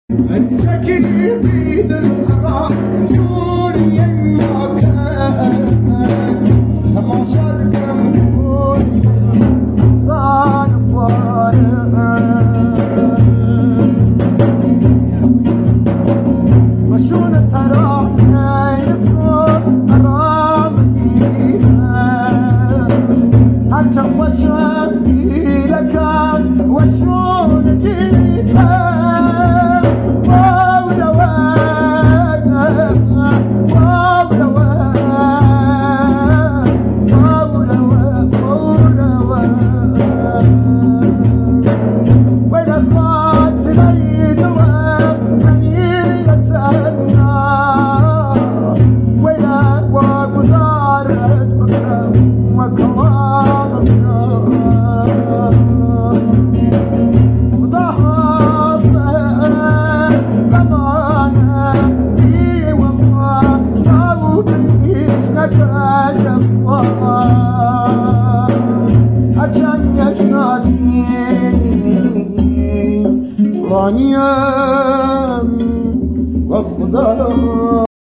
انسكي بيد الحرام جوري المكان تماشى الجمهور صار فارق وشون ترانا يفور حرام إيمان حتى وشان إيركان وشون إيركان فانيا وخدا